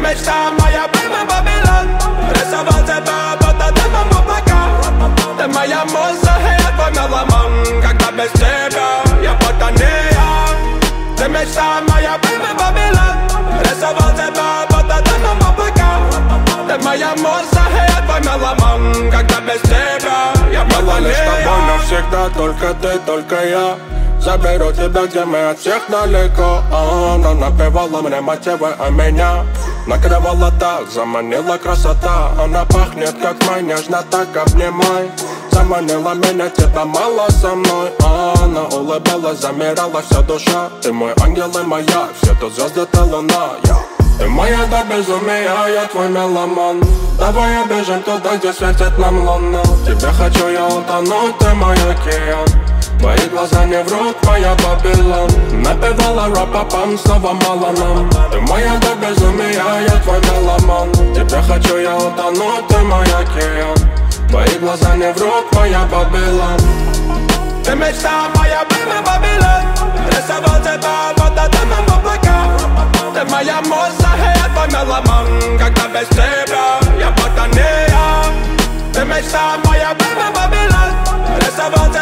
мечта моя, прямо Вавилон. Рисовал тебя, вот от этого облака. Ты моя муза, я твой меломан. Когда без тебя я будто не я. Ты мечта моя, прямо Вавилон. Рисовал тебя, вот от этого облака. Ты моя муза, я твой меломан. Когда без тебя я будто не я. С тобой навсегда, только ты, только я. Заберу тебя, где мы от всех далеко. Она напевала мне мотивы, а меня накрывала так, заманила красота. Она пахнет, как май, нежно так обнимай. Заманила меня, тебя мало со мной. Она улыбалась, замирала вся душа. Ты мой ангел и моя, все тут звезды, ты луна. Ты моя до безумия, я твой меломан. Давай обежим туда, где светит нам луна. Тебе хочу я утонуть, ты мой океан. Твои глаза не врут, моя Вавилон. Напевала рэп-папам, снова мало нам. Ты моя до безумия, я твой меломан. Тебе хочу я утонуть, ты мой океан. Твои глаза не врут, моя Вавилон. Ты мечта моя, прямо Вавилон. Рисовал тебя, вот от этого облака. Ты моя муза, я твой меломан. Когда без тебя я будто не я. Ты мечта моя, прямо Вавилон. Рисовал тебя.